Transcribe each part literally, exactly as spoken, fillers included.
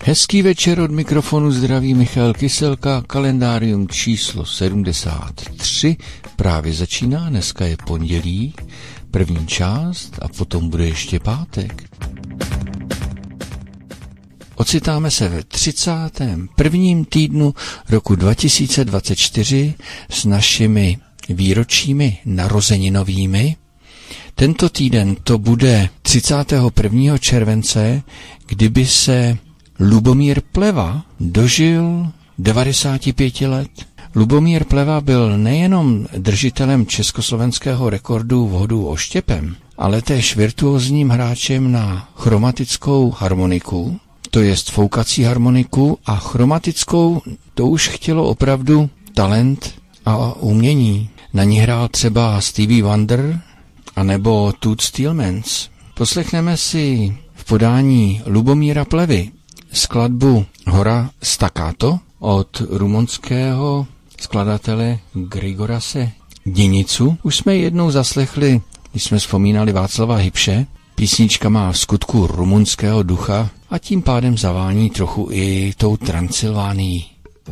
Hezký večer, od mikrofonu zdraví Michal Kyselka, kalendárium číslo sedmdesát tři právě začíná, dneska je pondělí, první část a potom bude ještě pátek. Ocitáme se ve třicátém prvním týdnu roku dva tisíce dvacet čtyři s našimi výročími narozeninovými. Tento týden to bude třicátého prvního července, kdyby se Lubomír Pleva dožil devadesáti pěti let. Lubomír Pleva byl nejenom držitelem československého rekordu v hodu oštěpem, ale též virtuózním hráčem na chromatickou harmoniku, to jest foukací harmoniku, a chromatickou to už chtělo opravdu talent a umění. Na ní hrál třeba Stevie Wonder anebo Toots Thielemans. Poslechneme si v podání Lubomíra Plevy skladbu Hora Staccato od rumunského skladatele Grigorase Dinicu. Už jsme jednou zaslechli, když jsme vzpomínali Václava Hybše. Písnička má v skutku rumunského ducha a tím pádem zavání trochu i tou Transylvánií.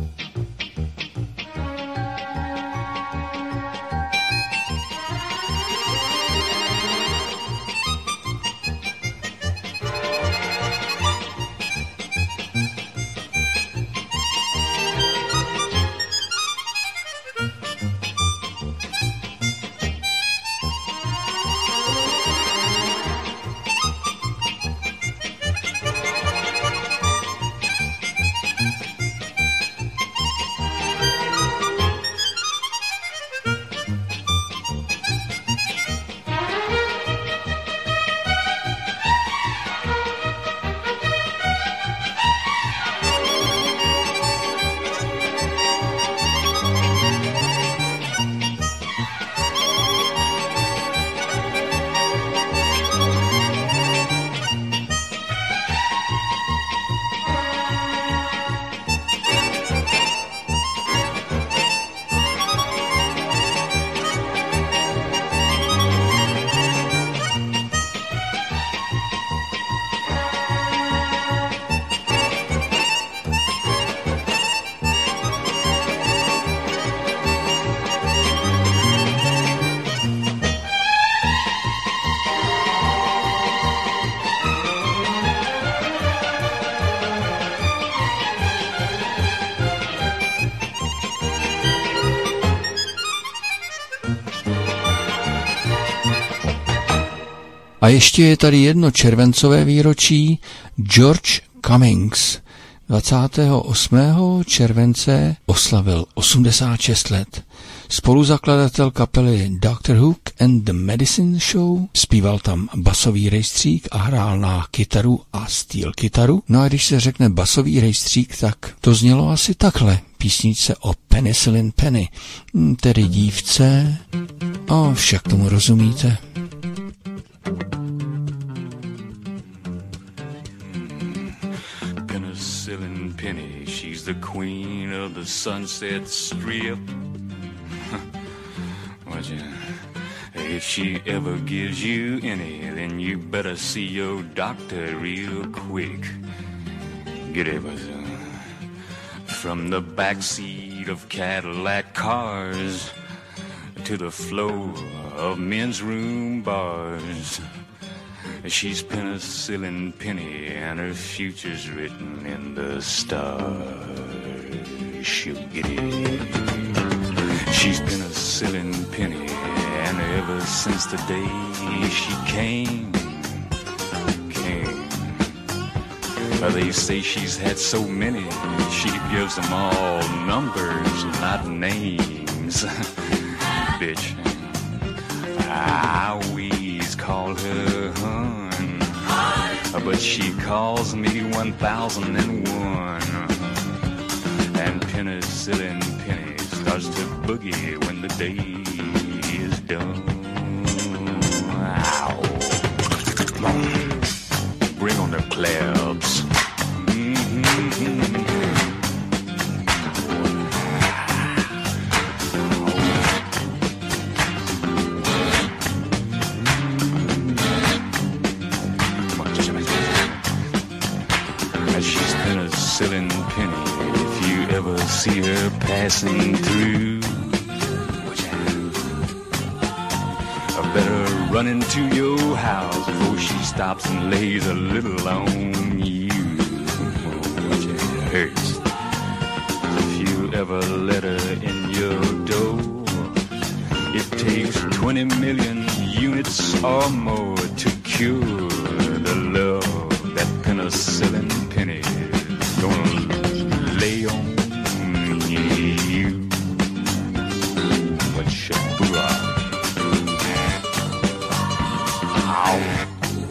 A ještě je tady jedno červencové výročí. George Cummings dvacátého osmého července oslavil osmdesát šest let. Spoluzakladatel kapely Doctor Hook and the Medicine Show, zpíval tam basový rejstřík a hrál na kytaru a steel kytaru. No a když se řekne basový rejstřík, tak to znělo asi takhle. Písničce o Penicillin Penny, tedy dívce. A však tomu rozumíte. Penicillin Penny, she's the queen of the Sunset Strip. Watch it. If she ever gives you any, then you better see your doctor real quick. Get it, was from the backseat of Cadillac cars to the floor of men's room bars. She's Penicillin Penny, and her future's written in the stars. She'll get it. She's Penicillin Penny, and ever since the day she came, came. Well, they say she's had so many, she gives them all numbers, not names. Bitch, I always call her hun, but she calls me one thousand and one. And Penicillin Penny starts to boogie when the day is done. Ow. Bring on the claps. Mm-hmm. She's her passing through. I better run into your house before she stops and lays a little on you. Which it hurts if you ever let her in your door. It takes twenty million units or more to cure the love that penicillin penny gonna lay on you. What Shabura? Ow.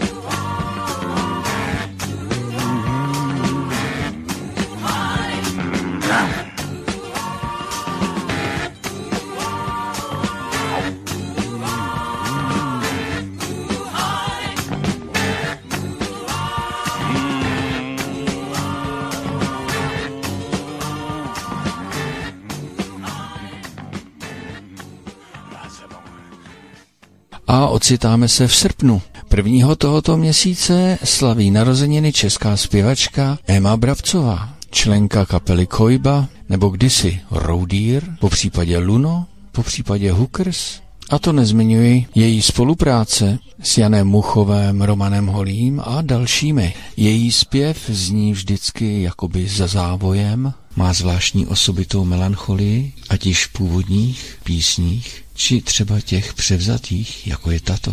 A ocitáme se v srpnu. Prvního tohoto měsíce slaví narozeniny česká zpěvačka Emma Bravcová, členka kapely Kojba, nebo kdysi Roadieer, po případě Luno, po případě Hookers. A to nezmiňuji její spolupráce s Janem Muchovem, Romanem Holým a dalšími. Její zpěv zní vždycky jakoby za závojem, má zvláštní osobitou melancholii, ať již v původních písních, či třeba těch převzatých, jako je tato.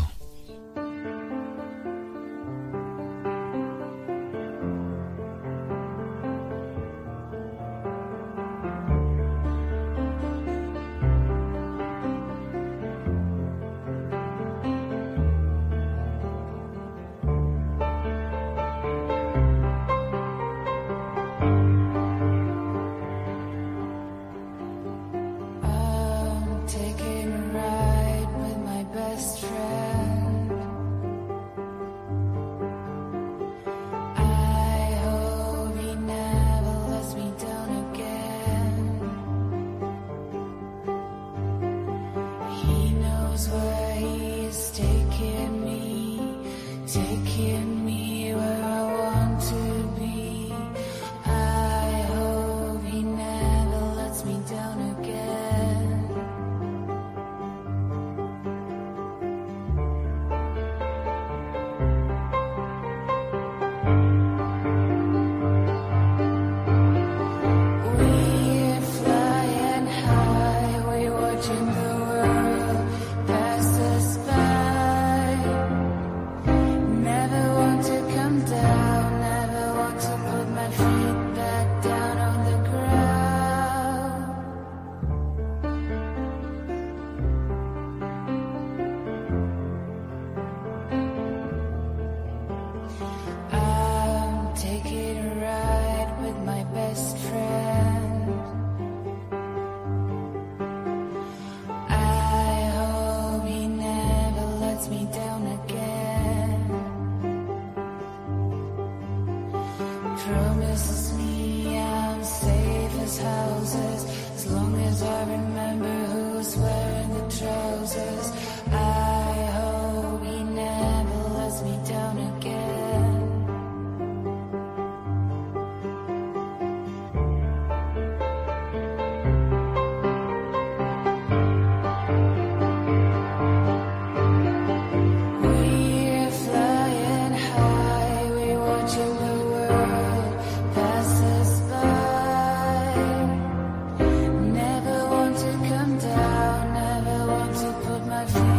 Never want to come down, never want to put my feet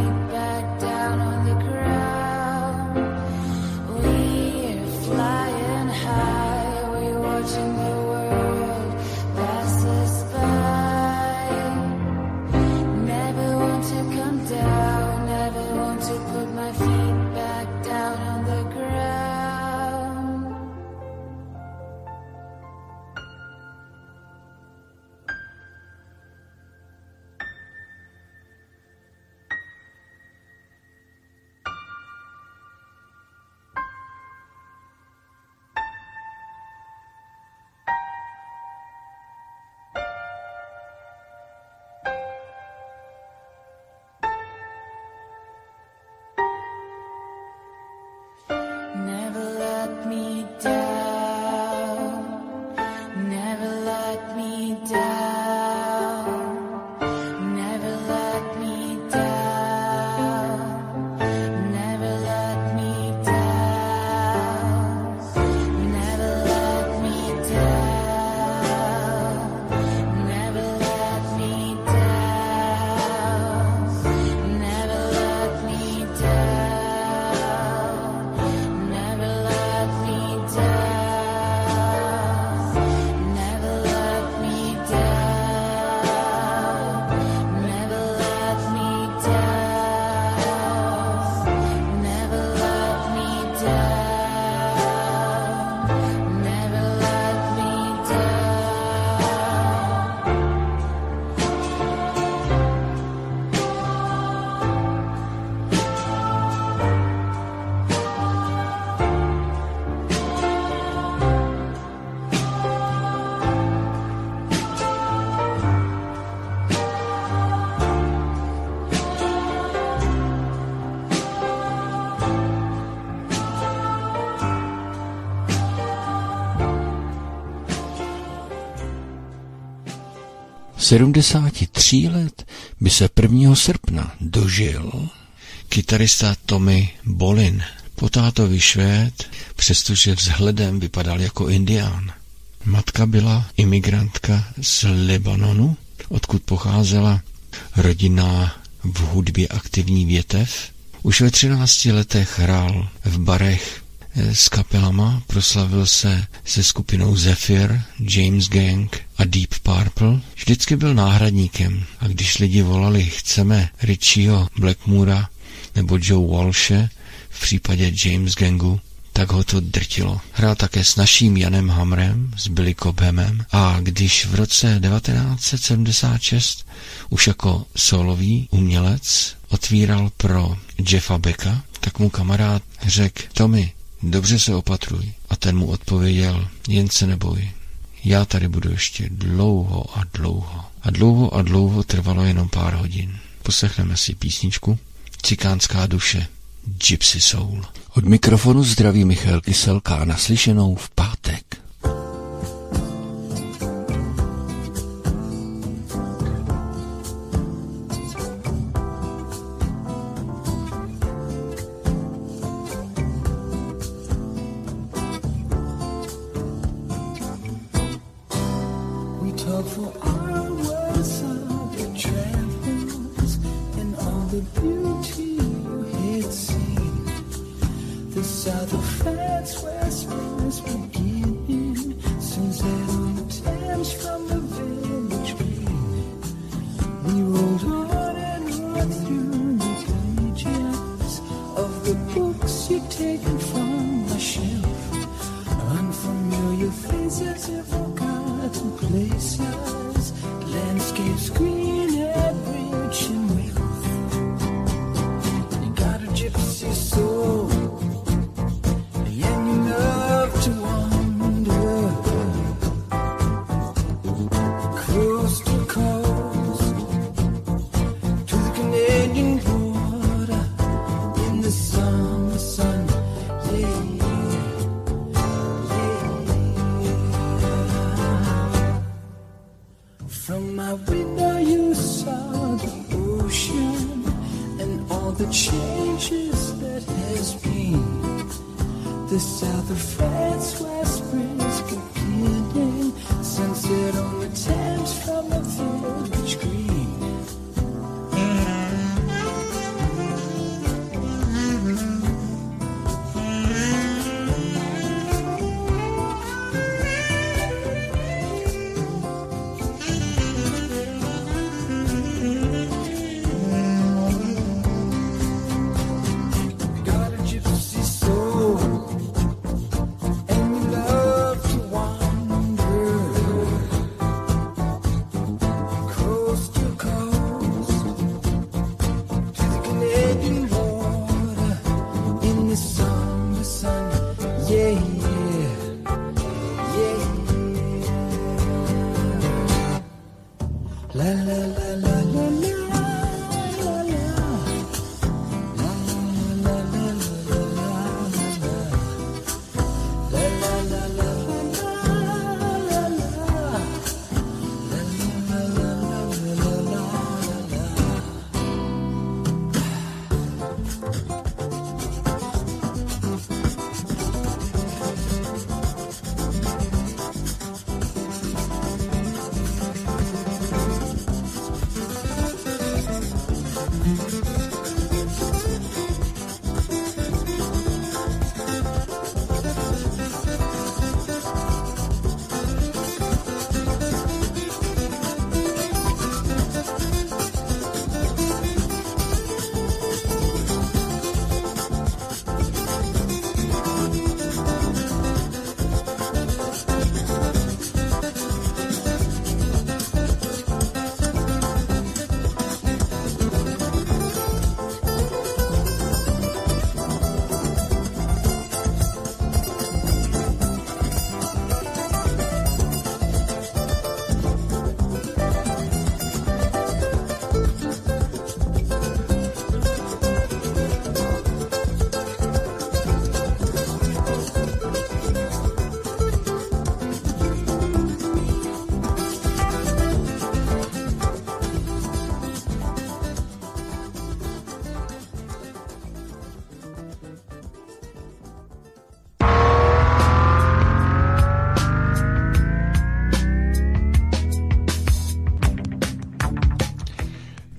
sedmdesáti tří let by se prvního srpna dožil kytarista Tommy Bolin, po tátovi Švéd, přestože vzhledem vypadal jako Indián. Matka byla imigrantka z Libanonu, odkud pocházela rodinná v hudbě aktivní větev. Už ve třinácti letech hrál v barech s kapelama, proslavil se se skupinou Zephyr, James Gang a Deep Purple. Vždycky byl náhradníkem a když lidi volali chceme Richieho Blackmora nebo Joe Walshe, v případě James Gangu, tak ho to drtilo. Hrál také s naším Janem Hamrem, s Billy Cobhamem a když v roce devatenáct set sedmdesát šest už jako solový umělec otvíral pro Jeffa Becka, tak mu kamarád řekl: Tommy, dobře se opatruj. A ten mu odpověděl: jen se neboj, já tady budu ještě dlouho a dlouho. A dlouho a dlouho trvalo jenom pár hodin. Poslechneme si písničku Cikánská duše, Gypsy Soul. Od mikrofonu zdraví Michal Kyselka, naslyšenou v pátek.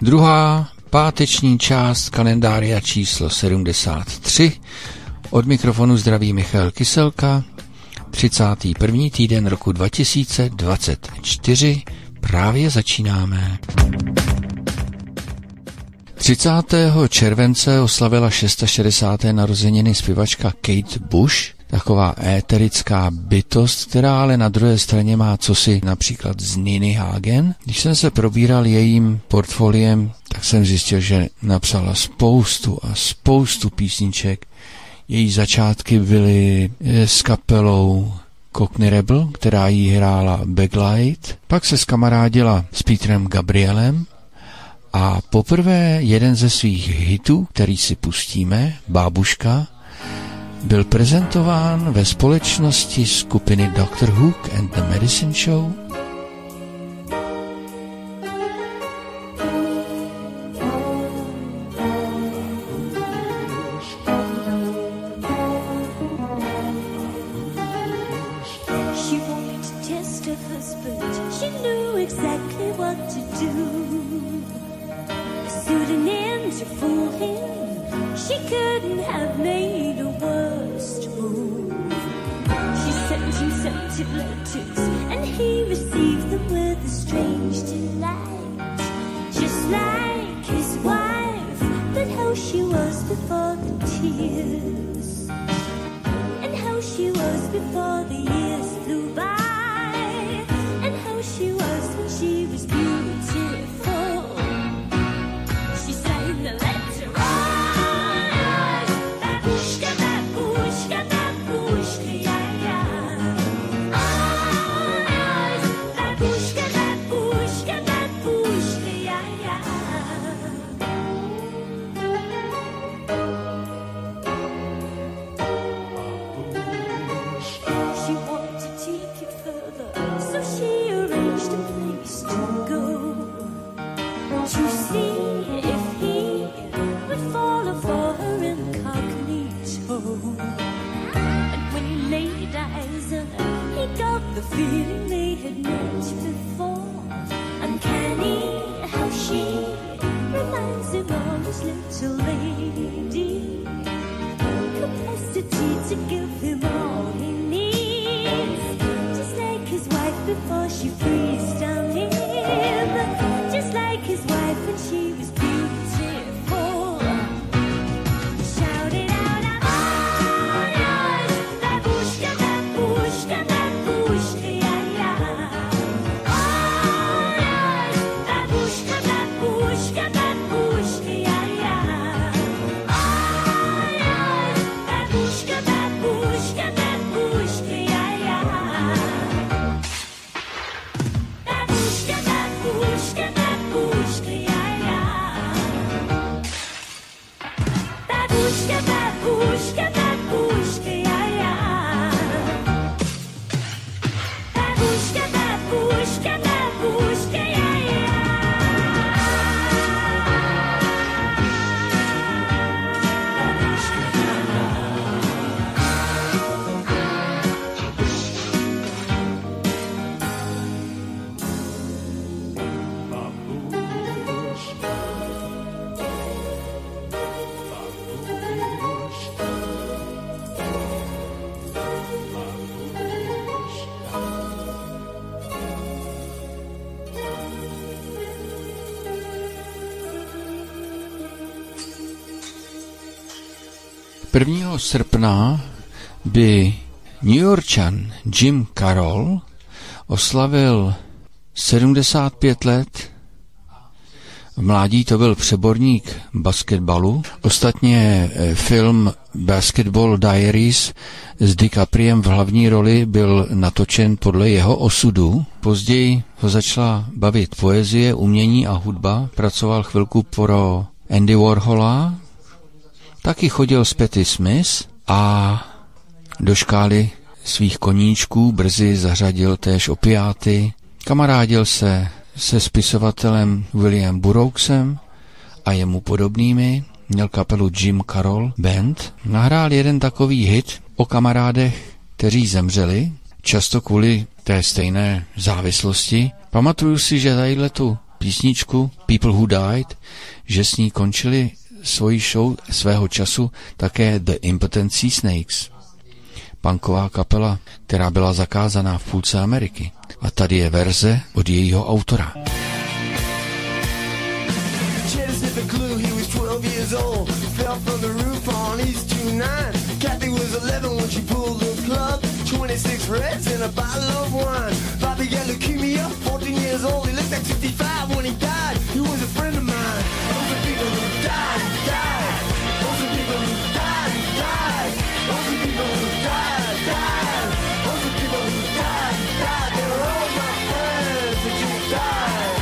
Druhá páteční část kalendária číslo sedmdesát tři. Od mikrofonu zdraví Michal Kyselka. třicátý první týden roku dva tisíce dvacet čtyři. Právě začínáme. třicátého července oslavila šedesáté šesté narozeniny zpěvačka Kate Bush, taková éterická bytost, která ale na druhé straně má cosi například z Niny Hagen. Když jsem se probíral jejím portfoliem, tak jsem zjistil, že napsala spoustu a spoustu písniček. Její začátky byly s kapelou Cockney Rebel, která jí hrála backlight. Pak se skamarádila s Petrem Gabrielem a poprvé jeden ze svých hitů, který si pustíme, Bábuška, byl prezentován ve společnosti skupiny doktor Hook and the Medicine Show. prvního srpna by Newyorčan Jim Carroll oslavil sedmdesát pět let. V mládí to byl přeborník basketbalu. Ostatně film Basketball Diaries s DiCapriem v hlavní roli byl natočen podle jeho osudu. Později ho začala bavit poezie, umění a hudba. Pracoval chvilku pro Andy Warhola. Taky chodil s Patti Smith a do škály svých koníčků brzy zařadil též opiáty. Kamarádil se se spisovatelem William Burroughsem a jemu podobnými. Měl kapelu Jim Carroll Band. Nahrál jeden takový hit o kamarádech, kteří zemřeli, často kvůli té stejné závislosti. Pamatuju si, že tadyhle tu písničku People Who Died, že s ní končili svoji show svého času také The Impotency Snakes, punková kapela, která byla zakázaná v půlce Ameriky. A tady je verze od jejího autora. twenty-six reds and a bottle of wine. Bobby got leukemia, fourteen years old. He looked like sixty-five when he died. He was a friend of mine. Those are people who died, died. Those are people who died, died. Those are people who died, died. Those are people who died, died. They were all my friends that just died.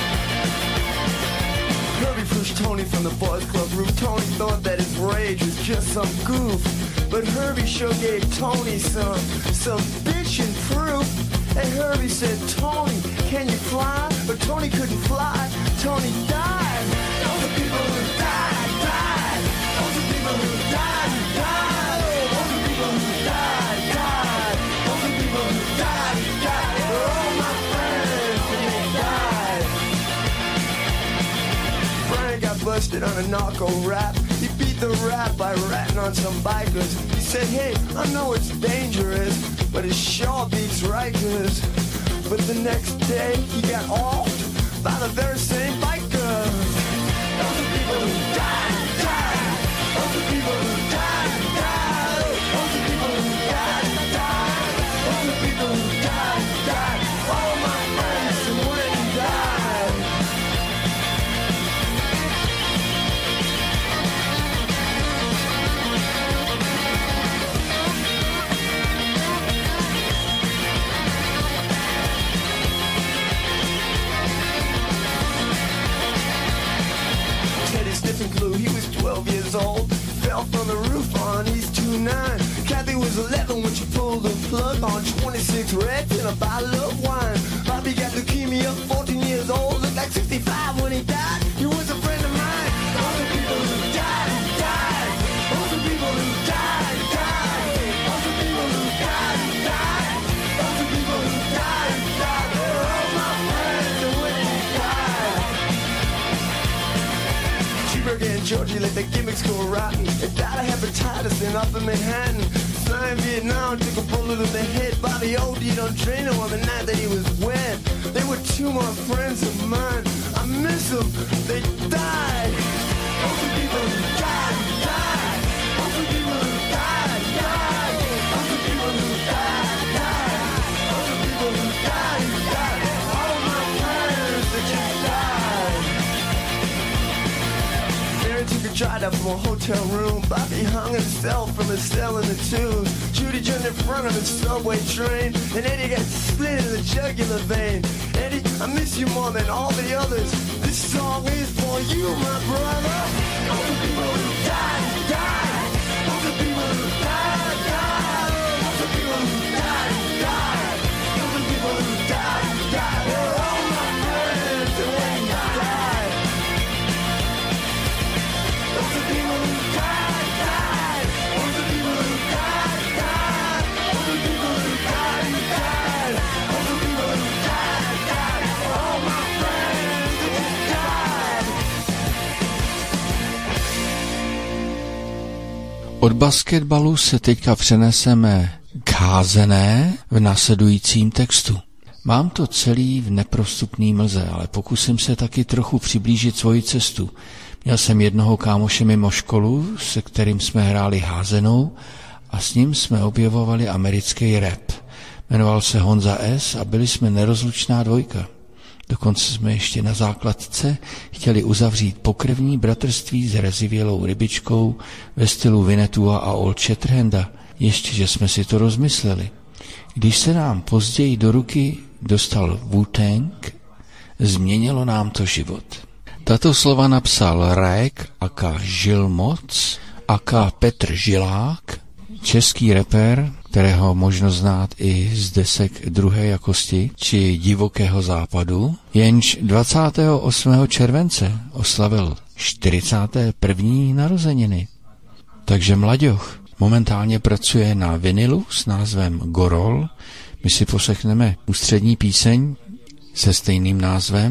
Herbie pushed Tony from the boys club roof. Tony thought that his rage was just some goof. But Herbie sure gave Tony some, some bitchin' proof. And Herbie said, Tony, can you fly? But Tony couldn't fly. Tony died. Those are people who died, died. Those are people who died, died. Those are people who died, died. Those are people who died, died. They're all my friends and they died. Brian got busted on a narco rap. He beat the rap by ratting on some bikers. He said, hey, I know it's dangerous, but it sure beats Rikers. But the next day, he got offed by the very same bikers. Those are people who died, died. Those are people who died, died. Those are people who died, died. Those are people who died, died. All my friends and when he died. He was twelve years old, fell from the roof on East two nine. Kathy was eleven when she pulled the plug on twenty-six reds and a bottle of wine. Bobby got leukemia, fourteen years old, looked like sixty-five when he died. He was a friend of mine. Those are people who died, died. Those are people who died, died. Those are people who died, died. Those are people who died, died. They're all my friends and when he died. Cheeseburger and Georgie let the gimmicks go rotten. They died of hepatitis in Upper Manhattan. Flying Vietnam took a bullet in the head. Bobby OD'd on Drano on the night that he was wed. They were two more friends of mine. I miss them. They died. Those are people who died, died. Those are people who died, died. Those are people who died, died. Those are people who died, died. All of my friends that just died. Mary took a drive up from a hotel room. Bobby hung himself from his cell in the tube. Judy jumped in front of his subway train. And Eddie got split in the jugular vein. Eddie, I miss you more than all the others. This song is for you, my brother. Those are people who died, died. Those are people who died, died. Those are people who died, died. Those are people who died, died. They're all my friends and when you died. Those are people who died, died. Those are people who died, died. Those are people who died, died. Those are people who died, died. All my friends that just died. Od basketbalu se teďka přeneseme k házené v následujícím textu. Mám to celý v neprostupný mlze, ale pokusím se taky trochu přiblížit svoji cestu. Měl jsem jednoho kámoše mimo školu, se kterým jsme hráli házenou a s ním jsme objevovali americký rap. Jmenoval se Honza S. a byli jsme nerozlučná dvojka. Dokonce jsme ještě na základce chtěli uzavřít pokrevní bratrství s rezivělou rybičkou ve stylu Winnetua a Old Shatterhanda. Ještě, že jsme si to rozmysleli. Když se nám později do ruky dostal Wu-Tang, změnilo nám to život. Tato slova napsal Rajek aka Žilmoc aka Petr Žilák, český rapper, kterého možno znát i z desek druhé jakosti či Divokého západu, jenž dvacátého osmého července oslavil čtyřicáté první narozeniny. Takže mlaďoch momentálně pracuje na vinilu s názvem Gorol. My si poslechneme ústřední píseň se stejným názvem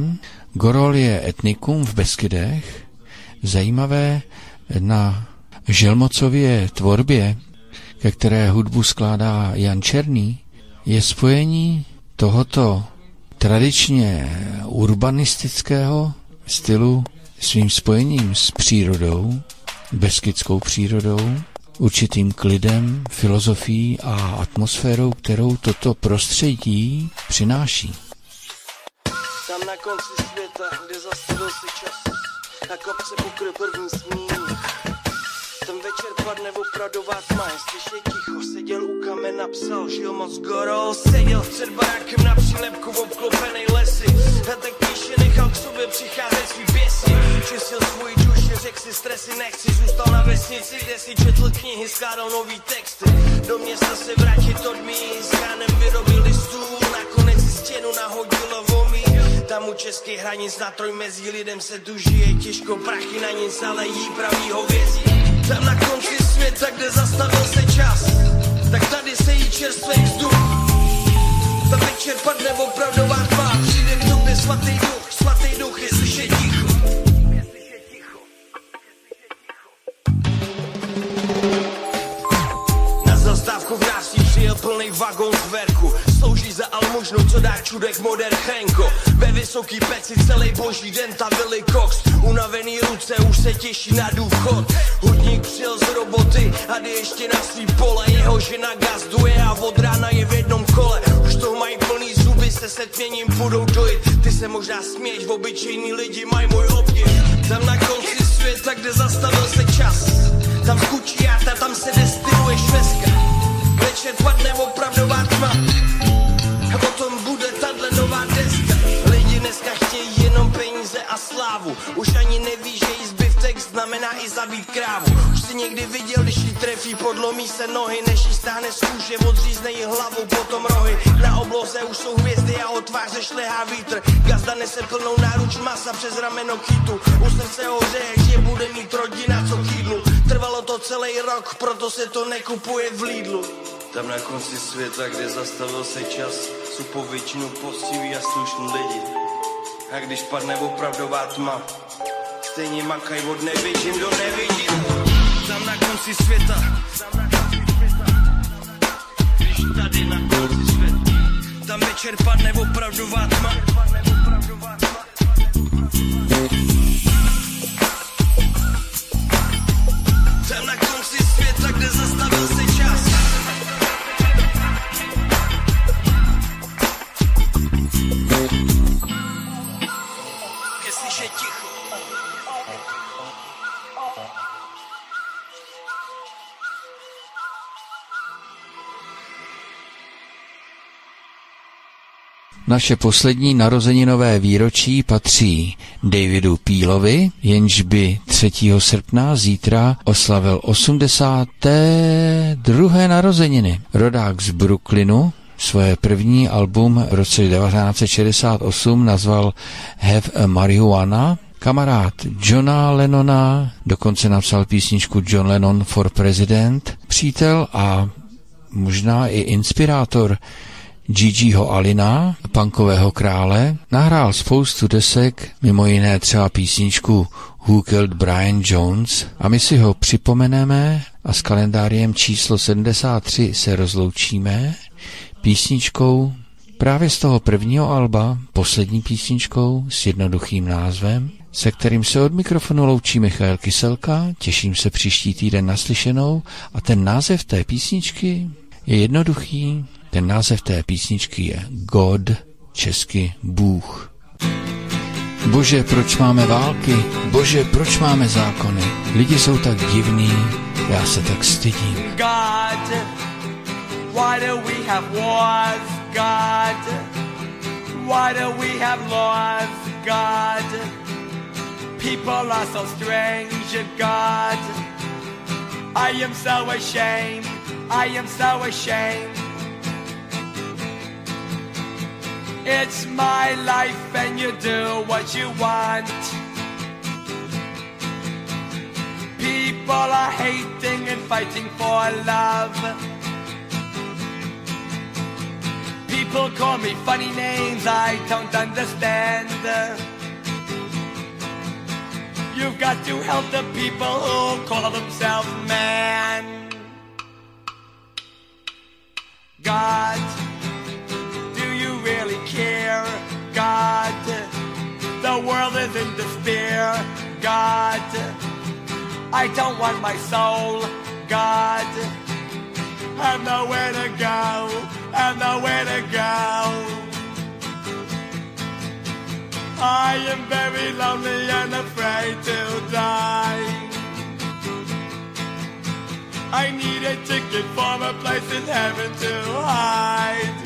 Gorol je etnikum v Beskydech, zajímavé na Želmocově tvorbě, ke které hudbu skládá Jan Černý, je spojení tohoto tradičně urbanistického stylu svým spojením s přírodou, beskidskou přírodou, určitým klidem, filozofií a atmosférou, kterou toto prostředí přináší. Tam na konci světa, kde zastavil se čas, na kopce pokryl první sníh. Ten večer padne opravdová tma, jestliž je ticho, seděl u kamena, psal, žil moc Gorol. Seděl před barákem na přílepku v obklopenej lesy, a tak píše nechal k sobě přicházet svý běsy. Čistil svůj duši, řekl si stresy nechci, zůstal na vesnici, kde si četl knihy, skládal nový texty. Do města se vrátit odmí, s chánem vyrobil listů, nakonec si stěnu nahodil vomí. Tam u českých hranic na Trojmezí lidem se tu žije těžko, prachy na nic, ale jí pravý hovězí. Tam na konci světa, kde zastavil se čas, tak tady se jí čerstvej vzduch. Tam večer padne opravdová tma, přijde k tobě svatý duch, svatý duch, jestliž je ticho. Na zastávku v Nástí přijel plný vagón z verku, slouží za almužnu, co dá čudek moder Chenko. Ve vysoký peci celý boží den ta Willy Cox, unavený ruce už se těší na důchod. Hudník přijel z roboty a jde ještě na svý pole, jeho žena gazduje a od rána je v jednom kole. Už to mají plný zuby, se setměním budou dojít, ty se možná směješ, v obyčejný lidi mají můj obdiv. Tam na konci světa, kde zastavil se čas, tam skučí játa, tam se destiluje šveska. Večer padne opravdová tma, a potom bude tahle nová deska. Lidi dneska chtějí jenom peníze a slávu, už ani neví, že jí zbyv text znamená i zabít krávu. Už si někdy viděl, když jí trefí, podlomí se nohy, než jí stáhne z kůže, odřízne jí hlavu, potom rohy. Na obloze už jsou hvězdy a od tváře šlehá vítr. Gazda nese plnou náruč masa přes rameno kytu, u srdce hořeje, že bude mít rodina co k jídlu. Trvalo to celý rok, proto se to nekupuje v Lidlu. Tam na konci světa, kde zastavil se čas, jsou povětšinu poctiví a slušní lidi. A když padne opravdová tma, stejně makaj od nevidím do nevidím. Tam na konci světa, když tady na konci světa, tam večer padne opravdová tma. Tam na konci světa, kde zastavil se čas, jestliž je ticho. Naše poslední narozeninové výročí patří Davidu Peelovi, jenž by třetího srpna zítra oslavil osmdesáté druhé narozeniny. Rodák z Brooklynu svoje první album v roce devatenáct set šedesát osm nazval Have a Marijuana. Kamarád Johna Lennona dokonce napsal písničku John Lennon for President. Přítel a možná i inspirátor Gigiho Allina, punkového krále, nahrál spoustu desek, mimo jiné třeba písničku Who Killed Brian Jones, a my si ho připomeneme a s kalendáriem číslo sedmdesát tři se rozloučíme písničkou právě z toho prvního alba, poslední písničkou s jednoduchým názvem, se kterým se od mikrofonu loučí Michael Kyselka. Těším se příští týden naslyšenou a ten název té písničky je jednoduchý. Ten název té písničky je God, česky Bůh. Bože, proč máme války? Bože, proč máme zákony? Lidi jsou tak divní, já se tak stydím. God, why do we have wars? God, why do we have laws? God, people are so strange. God, I am so ashamed. I am so ashamed. It's my life and you do what you want. People are hating and fighting for love. People call me funny names I don't understand. You've got to help the people who call themselves man. God, do you really care? God, the world is in despair. God, I don't want my soul. God, have nowhere to go, have nowhere to go. I am very lonely and afraid to die. I need a ticket for a place in heaven to hide.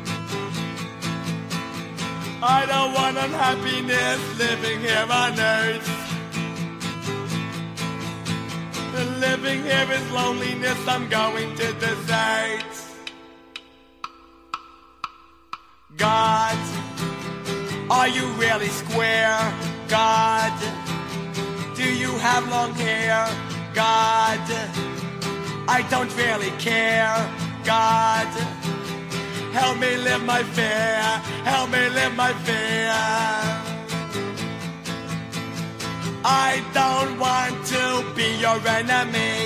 I don't want unhappiness living here on earth. Living here is loneliness, I'm going to desert. God, are you really square? God, do you have long hair? God, I don't really care. God, help me live my fear, help me live my fear. I don't want to be your enemy.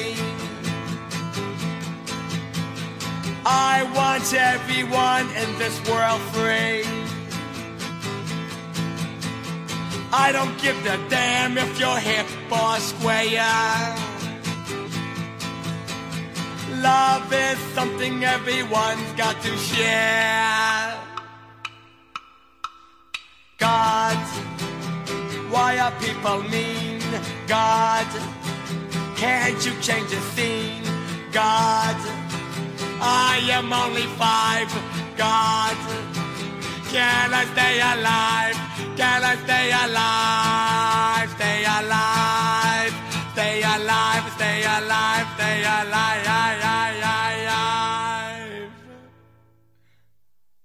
I want everyone in this world free. I don't give a damn if you're hip or square. Love is something everyone's got to share. God, why are people mean? God, can't you change the scene? God, I am only five. God, can I stay alive? Can I stay alive? Stay alive. Stay alive. Stay alive. Stay alive.